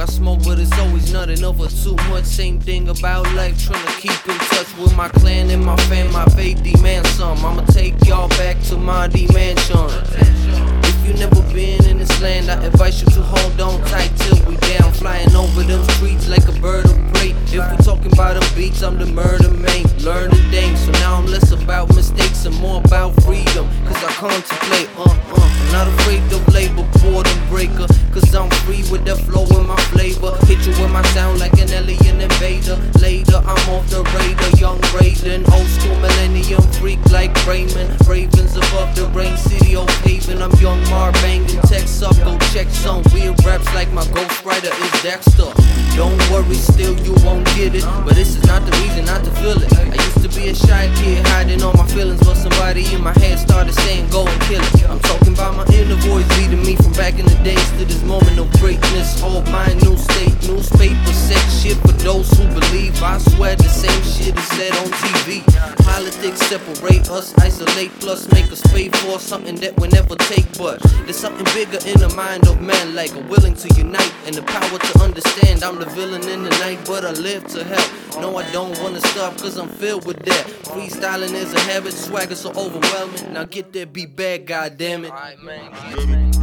I smoke, but it's always nothing over too much. Same thing about life, trying to keep in touch with my clan and my fam. My faith demand some. I'ma take y'all back to my dimension. If you never been in this land, I advise you to hold on tight till we down. Flying over them streets like a bird of prey. If we talking about them beats, I'm the murder man. Learn the thing, so now I'm less about mistakes and more about freedom. Cause I contemplate, I'm not afraid of labor, boredom breaker. Cause I'm free with that flow and my flavor. Hit you with my sound like an alien invader. Later, I'm off the radar, young Raiden. Old school millennium freak like Raymond. Ravens above the rain, city of Haven. I'm young Mar banging text up, go check some weird raps like my Ghost Rider is Dexter. Don't worry, still you won't get it, but this is not the reason not to feel it. I used to be a shy kid hiding all my feelings, but somebody in my head started saying go and kill it. I'm talking about my inner voice leading me from back in the days to this moment of greatness. Hold my new state, newspaper sex shit for those who believe. I swear the same shit is said on TV. Politics separate us, isolate, plus make us pay for something that we never take. But there's something bigger in the mind of man, like a willing to unite and the power to understand. I'm the villain in the night, but I live to help. No, I don't wanna stop, cause I'm filled with that. Freestyling is a habit, swagger so overwhelming. Now get that beat back, goddammit. Alright, man.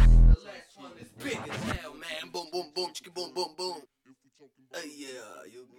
Boom, boom, boom, chicka, boom, boom, boom. Hey, yeah, you.